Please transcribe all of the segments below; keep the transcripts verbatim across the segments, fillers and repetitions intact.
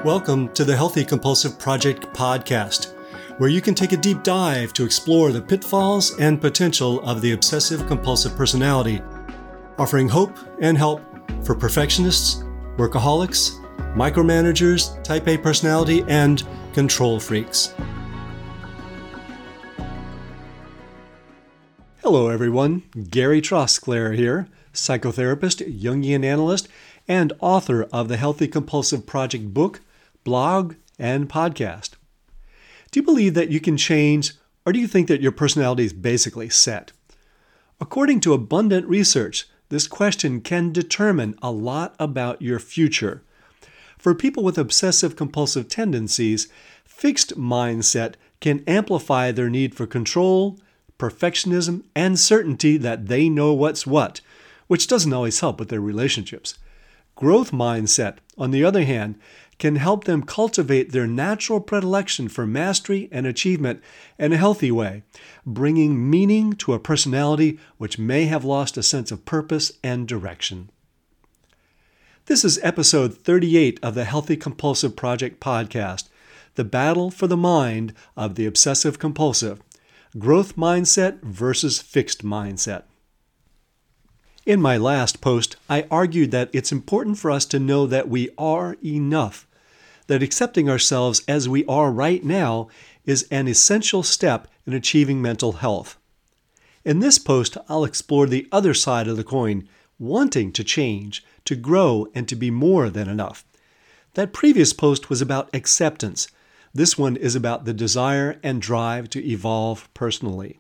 Welcome to the Healthy Compulsive Project podcast, where you can take a deep dive to explore the pitfalls and potential of the obsessive compulsive personality, offering hope and help for perfectionists, workaholics, micromanagers, type A personality, and control freaks. Hello everyone, Gary Trosclair here, psychotherapist, Jungian analyst, and author of the Healthy Compulsive Project book, blog, and podcast. Do you believe that you can change, or do you think that your personality is basically set? According to abundant research, this question can determine a lot about your future. For people with obsessive compulsive tendencies, fixed mindset can amplify their need for control, perfectionism, and certainty that they know what's what, which doesn't always help with their relationships. Growth mindset, on the other hand, can help them cultivate their natural predilection for mastery and achievement in a healthy way, bringing meaning to a personality which may have lost a sense of purpose and direction. This is episode thirty-eight of the Healthy Compulsive Project podcast, The Battle for the Mind of the Obsessive Compulsive, Growth Mindset versus Fixed Mindset. In my last post, I argued that it's important for us to know that we are enough, that accepting ourselves as we are right now is an essential step in achieving mental health. In this post, I'll explore the other side of the coin, wanting to change, to grow, and to be more than enough. That previous post was about acceptance. This one is about the desire and drive to evolve personally.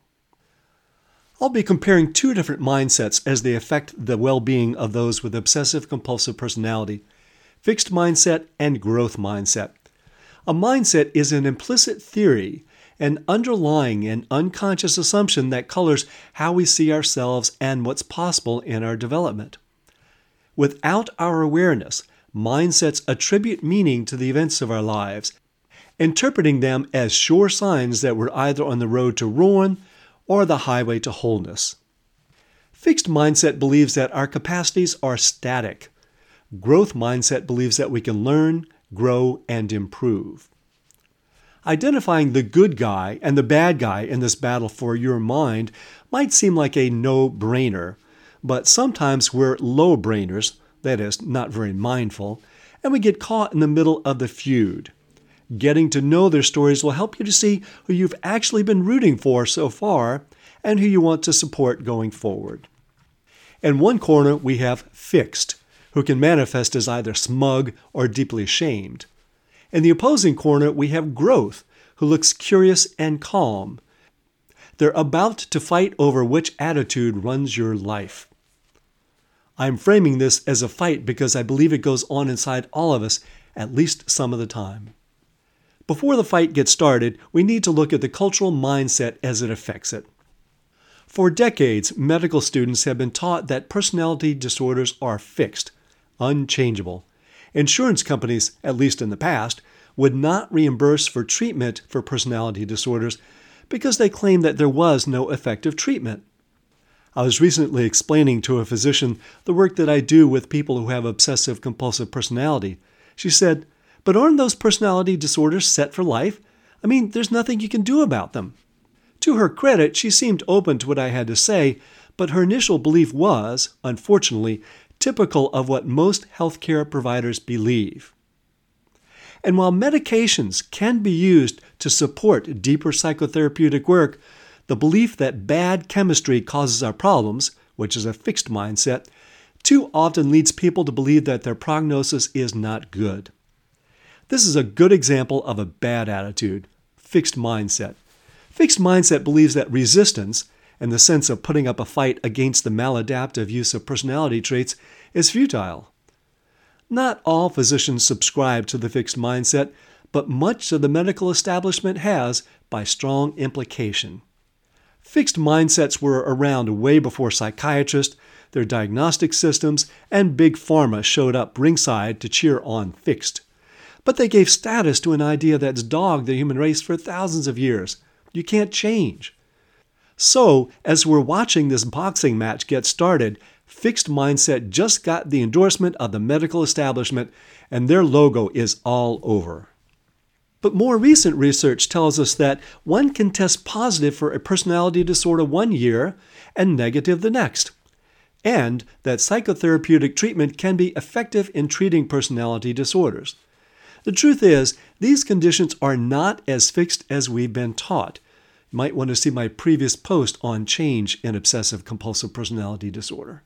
I'll be comparing two different mindsets as they affect the well-being of those with obsessive-compulsive personality, fixed mindset and growth mindset. A mindset is an implicit theory, an underlying and unconscious assumption that colors how we see ourselves and what's possible in our development. Without our awareness, mindsets attribute meaning to the events of our lives, interpreting them as sure signs that we're either on the road to ruin or the highway to wholeness. Fixed mindset believes that our capacities are static. Growth mindset believes that we can learn, grow, and improve. Identifying the good guy and the bad guy in this battle for your mind might seem like a no-brainer, but sometimes we're low-brainers, that is, not very mindful, and we get caught in the middle of the feud. Getting to know their stories will help you to see who you've actually been rooting for so far and who you want to support going forward. In one corner, we have fixed, who can manifest as either smug or deeply ashamed. In the opposing corner, we have growth, who looks curious and calm. They're about to fight over which attitude runs your life. I'm framing this as a fight because I believe it goes on inside all of us at least some of the time. Before the fight gets started, we need to look at the cultural mindset as it affects it. For decades, medical students have been taught that personality disorders are fixed, unchangeable. Insurance companies, at least in the past, would not reimburse for treatment for personality disorders because they claimed that there was no effective treatment. I was recently explaining to a physician the work that I do with people who have obsessive-compulsive personality. She said, "But aren't those personality disorders set for life? I mean, there's nothing you can do about them." To her credit, she seemed open to what I had to say, but her initial belief was, unfortunately, typical of what most healthcare providers believe. And while medications can be used to support deeper psychotherapeutic work, the belief that bad chemistry causes our problems, which is a fixed mindset, too often leads people to believe that their prognosis is not good. This is a good example of a bad attitude, fixed mindset. Fixed mindset believes that resistance, in the sense of putting up a fight against the maladaptive use of personality traits, is futile. Not all physicians subscribe to the fixed mindset, but much of the medical establishment has by strong implication. Fixed mindsets were around way before psychiatrists, their diagnostic systems, and big pharma showed up ringside to cheer on fixed. But they gave status to an idea that's dogged the human race for thousands of years. You can't change. So, as we're watching this boxing match get started, Fixed Mindset just got the endorsement of the medical establishment, and their logo is all over. But more recent research tells us that one can test positive for a personality disorder one year and negative the next, and that psychotherapeutic treatment can be effective in treating personality disorders. The truth is, these conditions are not as fixed as we've been taught. You might want to see my previous post on change in obsessive-compulsive personality disorder.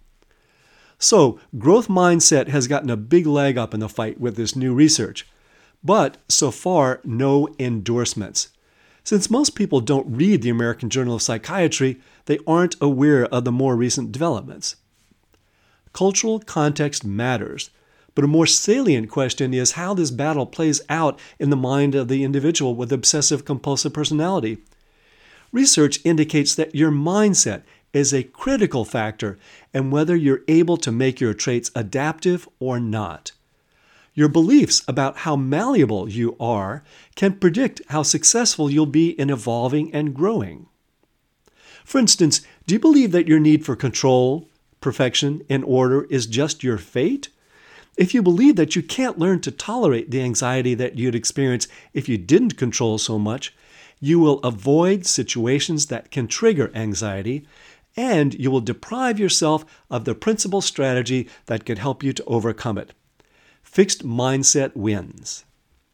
So, growth mindset has gotten a big leg up in the fight with this new research, but so far, no endorsements. Since most people don't read the American Journal of Psychiatry, they aren't aware of the more recent developments. Cultural context matters, but a more salient question is how this battle plays out in the mind of the individual with obsessive-compulsive personality. Research indicates that your mindset is a critical factor in whether you're able to make your traits adaptive or not. Your beliefs about how malleable you are can predict how successful you'll be in evolving and growing. For instance, do you believe that your need for control, perfection, and order is just your fate? If you believe that you can't learn to tolerate the anxiety that you'd experience if you didn't control so much, you will avoid situations that can trigger anxiety, and you will deprive yourself of the principal strategy that could help you to overcome it. Fixed mindset wins.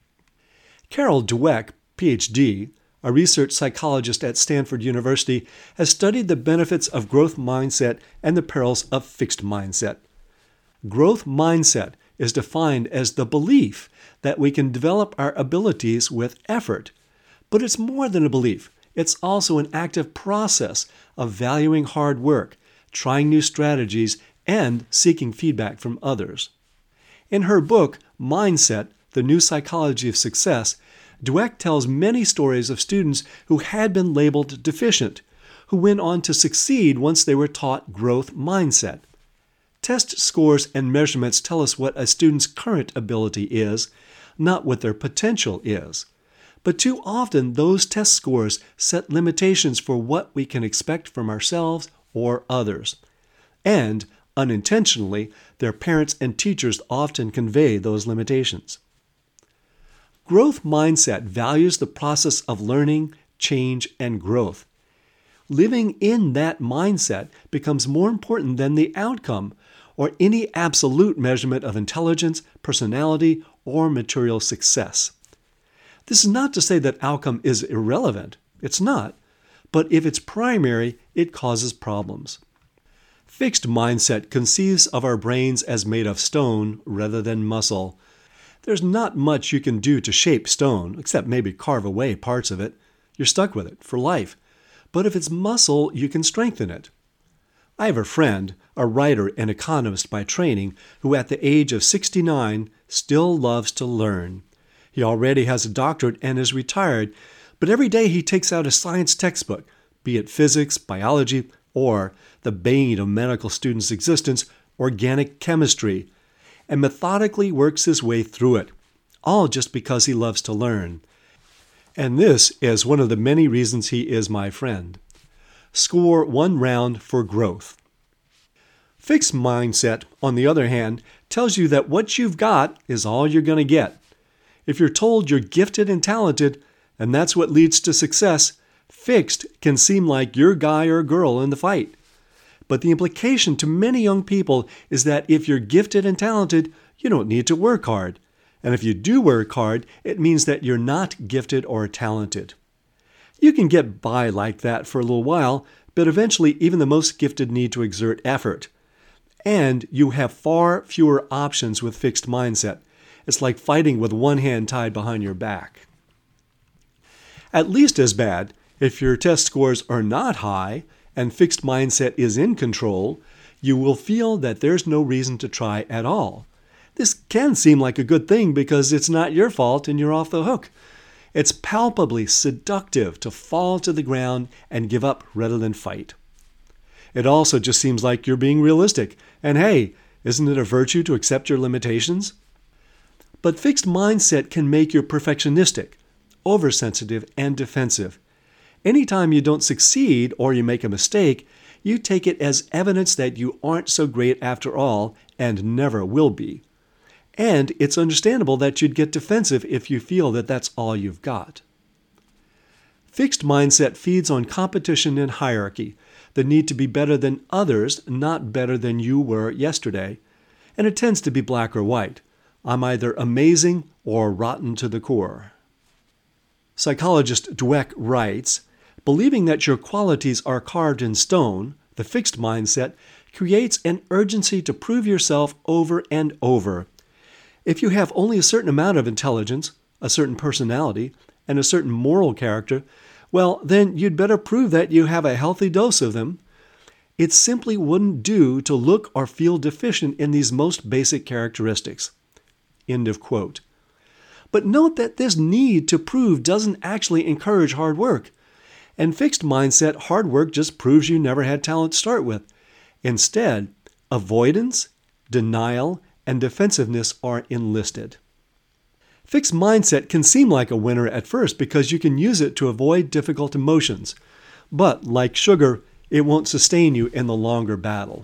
Carol Dweck, P H D, a research psychologist at Stanford University, has studied the benefits of growth mindset and the perils of fixed mindset. Growth mindset is defined as the belief that we can develop our abilities with effort. But it's more than a belief. It's also an active process of valuing hard work, trying new strategies, and seeking feedback from others. In her book, Mindset, The New Psychology of Success, Dweck tells many stories of students who had been labeled deficient, who went on to succeed once they were taught growth mindset. Test scores and measurements tell us what a student's current ability is, not what their potential is. But too often, those test scores set limitations for what we can expect from ourselves or others. And, unintentionally, their parents and teachers often convey those limitations. Growth mindset values the process of learning, change, and growth. Living in that mindset becomes more important than the outcome or any absolute measurement of intelligence, personality, or material success. This is not to say that outcome is irrelevant. It's not. But if it's primary, it causes problems. Fixed mindset conceives of our brains as made of stone rather than muscle. There's not much you can do to shape stone, except maybe carve away parts of it. You're stuck with it for life. But if it's muscle, you can strengthen it. I have a friend, a writer and economist by training, who at the age of sixty-nine still loves to learn. He already has a doctorate and is retired, but every day he takes out a science textbook, be it physics, biology, or, the bane of medical students' existence, organic chemistry, and methodically works his way through it, all just because he loves to learn. And this is one of the many reasons he is my friend. Score one round for growth. Fixed mindset, on the other hand, tells you that what you've got is all you're going to get. If you're told you're gifted and talented, and that's what leads to success, fixed can seem like your guy or girl in the fight. But the implication to many young people is that if you're gifted and talented, you don't need to work hard. And if you do work hard, it means that you're not gifted or talented. You can get by like that for a little while, but eventually even the most gifted need to exert effort. And you have far fewer options with fixed mindset. It's like fighting with one hand tied behind your back. At least as bad, if your test scores are not high and fixed mindset is in control, you will feel that there's no reason to try at all. This can seem like a good thing because it's not your fault and you're off the hook. It's palpably seductive to fall to the ground and give up rather than fight. It also just seems like you're being realistic. And hey, isn't it a virtue to accept your limitations? But fixed mindset can make you perfectionistic, oversensitive, and defensive. Anytime you don't succeed or you make a mistake, you take it as evidence that you aren't so great after all and never will be. And it's understandable that you'd get defensive if you feel that that's all you've got. Fixed mindset feeds on competition and hierarchy, the need to be better than others, not better than you were yesterday, and it tends to be black or white. I'm either amazing or rotten to the core. Psychologist Dweck writes, believing that your qualities are carved in stone, the fixed mindset, creates an urgency to prove yourself over and over. If you have only a certain amount of intelligence, a certain personality, and a certain moral character, well, then you'd better prove that you have a healthy dose of them. It simply wouldn't do to look or feel deficient in these most basic characteristics. End of quote. But note that this need to prove doesn't actually encourage hard work. And fixed mindset, hard work just proves you never had talent to start with. Instead, avoidance, denial, and defensiveness are enlisted. Fixed mindset can seem like a winner at first because you can use it to avoid difficult emotions. But, like sugar, it won't sustain you in the longer battle.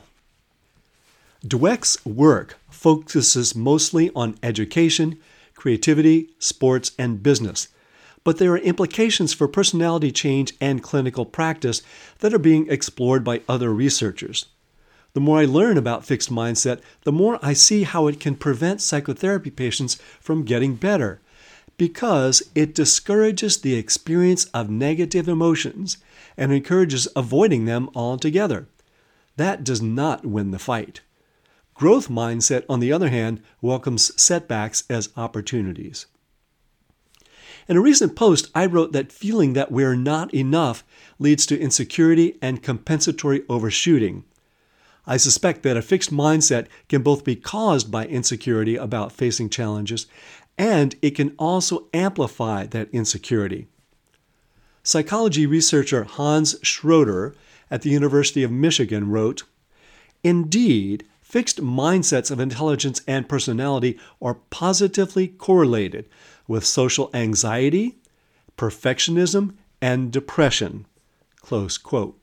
Dweck's work focuses mostly on education, creativity, sports, and business. But there are implications for personality change and clinical practice that are being explored by other researchers. The more I learn about fixed mindset, the more I see how it can prevent psychotherapy patients from getting better, because it discourages the experience of negative emotions and encourages avoiding them altogether. That does not win the fight. Growth mindset, on the other hand, welcomes setbacks as opportunities. In a recent post, I wrote that feeling that we're not enough leads to insecurity and compensatory overshooting. I suspect that a fixed mindset can both be caused by insecurity about facing challenges, and it can also amplify that insecurity. Psychology researcher Hans Schroeder at the University of Michigan wrote, "Indeed, fixed mindsets of intelligence and personality are positively correlated with social anxiety, perfectionism, and depression." Close quote.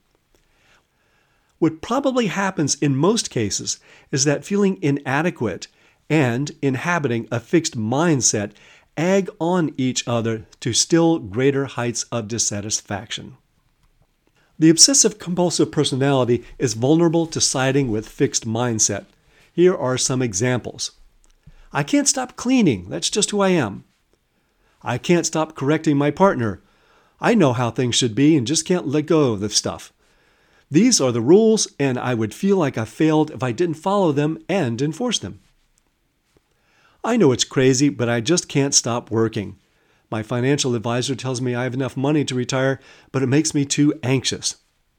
What probably happens in most cases is that feeling inadequate and inhabiting a fixed mindset egg on each other to still greater heights of dissatisfaction. The obsessive-compulsive personality is vulnerable to siding with fixed mindset. Here are some examples. I can't stop cleaning. That's just who I am. I can't stop correcting my partner. I know how things should be and just can't let go of the stuff. These are the rules, and I would feel like I failed if I didn't follow them and enforce them. I know it's crazy, but I just can't stop working. My financial advisor tells me I have enough money to retire, but it makes me too anxious.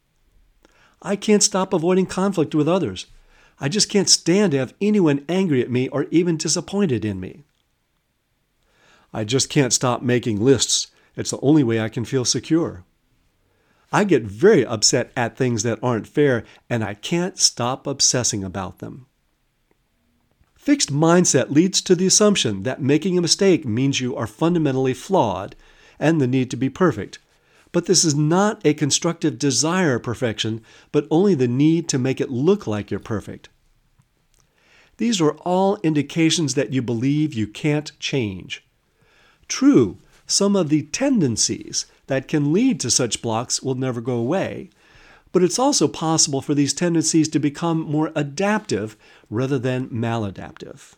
I can't stop avoiding conflict with others. I just can't stand to have anyone angry at me or even disappointed in me. I just can't stop making lists. It's the only way I can feel secure. I get very upset at things that aren't fair, and I can't stop obsessing about them. Fixed mindset leads to the assumption that making a mistake means you are fundamentally flawed and the need to be perfect. But this is not a constructive desire of perfection, but only the need to make it look like you're perfect. These are all indications that you believe you can't change. True, some of the tendencies that can lead to such blocks will never go away, but it's also possible for these tendencies to become more adaptive rather than maladaptive.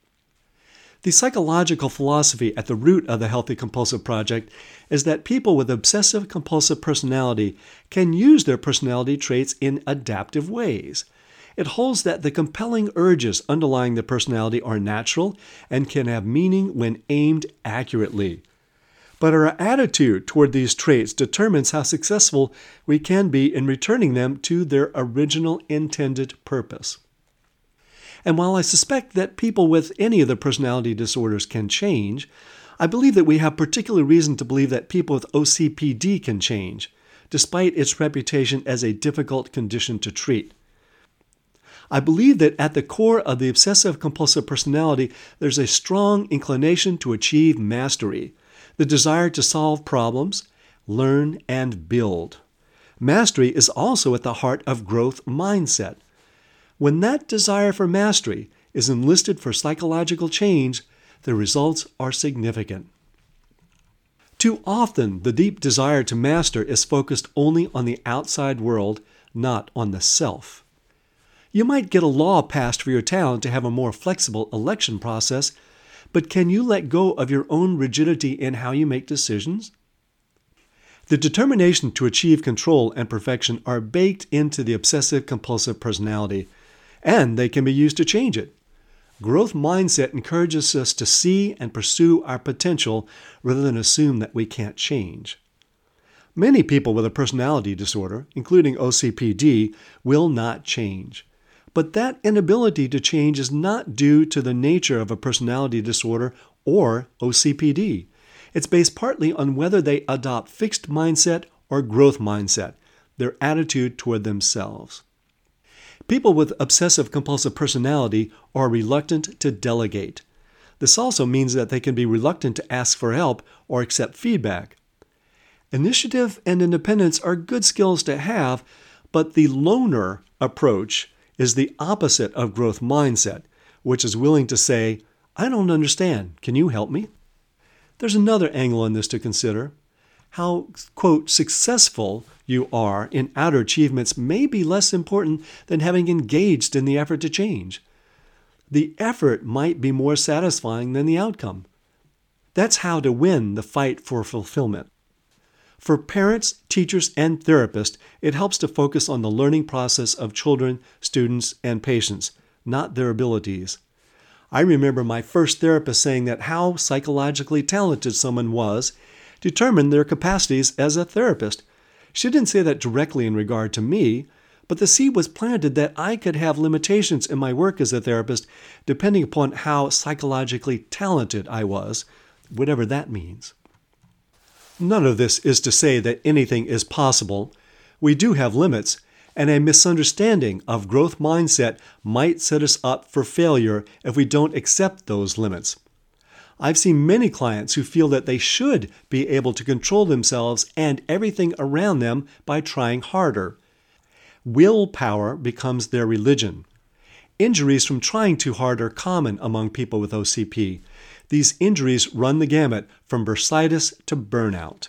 The psychological philosophy at the root of the Healthy Compulsive Project is that people with obsessive-compulsive personality can use their personality traits in adaptive ways. It holds that the compelling urges underlying the personality are natural and can have meaning when aimed accurately. But our attitude toward these traits determines how successful we can be in returning them to their original intended purpose. And while I suspect that people with any of the personality disorders can change, I believe that we have particular reason to believe that people with O C P D can change, despite its reputation as a difficult condition to treat. I believe that at the core of the obsessive-compulsive personality, there's a strong inclination to achieve mastery, the desire to solve problems, learn, and build. Mastery is also at the heart of growth mindset. When that desire for mastery is enlisted for psychological change, the results are significant. Too often, the deep desire to master is focused only on the outside world, not on the self. You might get a law passed for your town to have a more flexible election process, but can you let go of your own rigidity in how you make decisions? The determination to achieve control and perfection are baked into the obsessive-compulsive personality, and they can be used to change it. Growth mindset encourages us to see and pursue our potential rather than assume that we can't change. Many people with a personality disorder, including O C P D, will not change. But that inability to change is not due to the nature of a personality disorder or O C P D. It's based partly on whether they adopt fixed mindset or growth mindset, their attitude toward themselves. People with obsessive-compulsive personality are reluctant to delegate. This also means that they can be reluctant to ask for help or accept feedback. Initiative and independence are good skills to have, but the loner approach is the opposite of growth mindset, which is willing to say, "I don't understand. Can you help me?" There's another angle on this to consider. How, quote, successful you are in outer achievements may be less important than having engaged in the effort to change. The effort might be more satisfying than the outcome. That's how to win the fight for fulfillment. For parents, teachers, and therapists, it helps to focus on the learning process of children, students, and patients, not their abilities. I remember my first therapist saying that how psychologically talented someone was determined their capacities as a therapist. She didn't say that directly in regard to me, but the seed was planted that I could have limitations in my work as a therapist depending upon how psychologically talented I was, whatever that means. None of this is to say that anything is possible. We do have limits, and a misunderstanding of growth mindset might set us up for failure if we don't accept those limits. I've seen many clients who feel that they should be able to control themselves and everything around them by trying harder. Willpower becomes their religion. Injuries from trying too hard are common among people with O C P. These injuries run the gamut from bursitis to burnout.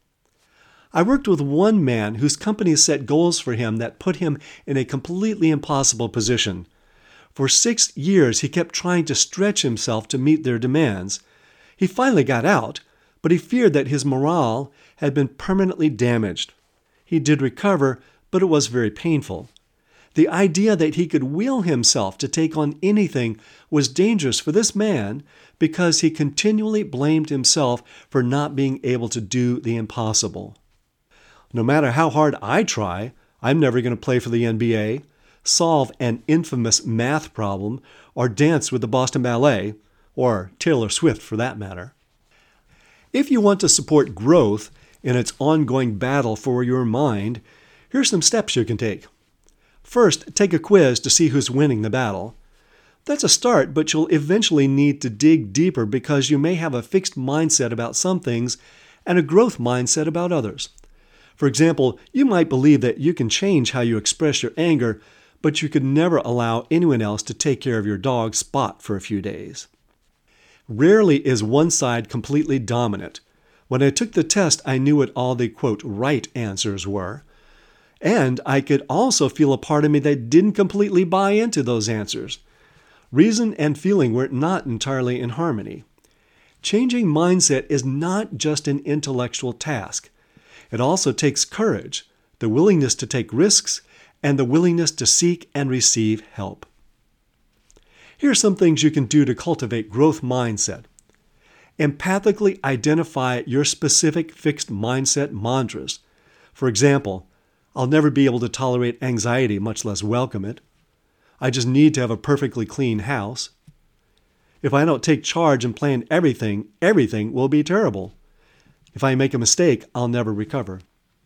I worked with one man whose company set goals for him that put him in a completely impossible position. For six years, he kept trying to stretch himself to meet their demands. He finally got out, but he feared that his morale had been permanently damaged. He did recover, but it was very painful. The idea that he could will himself to take on anything was dangerous for this man because he continually blamed himself for not being able to do the impossible. No matter how hard I try, I'm never going to play for the N B A, solve an infamous math problem, or dance with the Boston Ballet, or Taylor Swift for that matter. If you want to support growth in its ongoing battle for your mind, here's some steps you can take. First, take a quiz to see who's winning the battle. That's a start, but you'll eventually need to dig deeper because you may have a fixed mindset about some things and a growth mindset about others. For example, you might believe that you can change how you express your anger, but you could never allow anyone else to take care of your dog Spot for a few days. Rarely is one side completely dominant. When I took the test, I knew what all the, quote, right answers were. And I could also feel a part of me that didn't completely buy into those answers. Reason and feeling were not entirely in harmony. Changing mindset is not just an intellectual task. It also takes courage, the willingness to take risks, and the willingness to seek and receive help. Here are some things you can do to cultivate growth mindset. Empathically identify your specific fixed mindset mantras. For example, I'll never be able to tolerate anxiety, much less welcome it. I just need to have a perfectly clean house. If I don't take charge and plan everything, everything will be terrible. If I make a mistake, I'll never recover.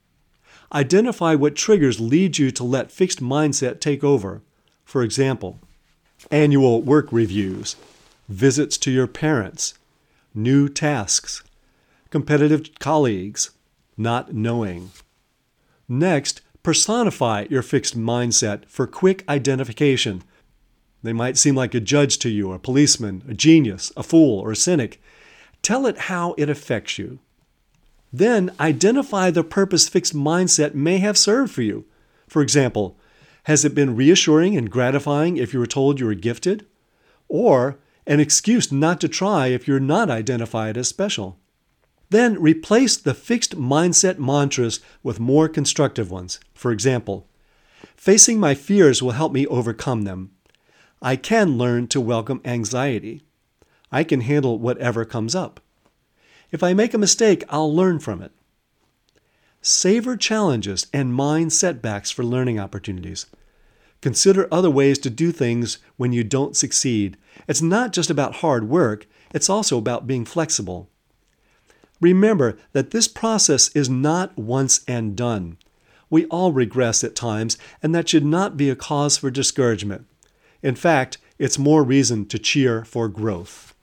Identify what triggers lead you to let fixed mindset take over. For example, annual work reviews, visits to your parents, new tasks, competitive colleagues, not knowing. Next, personify your fixed mindset for quick identification. They might seem like a judge to you, a policeman, a genius, a fool, or a cynic. Tell it how it affects you. Then identify the purpose fixed mindset may have served for you. For example, has it been reassuring and gratifying if you were told you were gifted? Or an excuse not to try if you're not identified as special? Then replace the fixed mindset mantras with more constructive ones. For example, facing my fears will help me overcome them. I can learn to welcome anxiety. I can handle whatever comes up. If I make a mistake, I'll learn from it. Savor challenges and mind setbacks for learning opportunities. Consider other ways to do things when you don't succeed. It's not just about hard work, it's also about being flexible. Remember that this process is not once and done. We all regress at times, and that should not be a cause for discouragement. In fact, it's more reason to cheer for growth.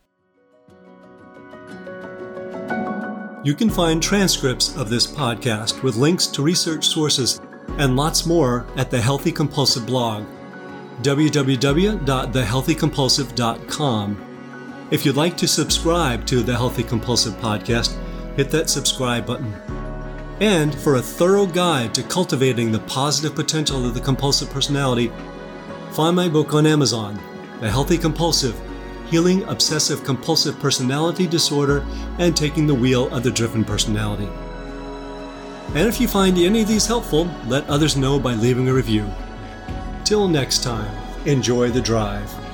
You can find transcripts of this podcast with links to research sources and lots more at the Healthy Compulsive blog, w w w dot the healthy compulsive dot com. If you'd like to subscribe to the Healthy Compulsive podcast, hit that subscribe button. And for a thorough guide to cultivating the positive potential of the compulsive personality, find my book on Amazon, The Healthy Compulsive, Healing Obsessive Compulsive Personality Disorder and Taking the Wheel of the Driven Personality. And if you find any of these helpful, let others know by leaving a review. Till next time, enjoy the drive.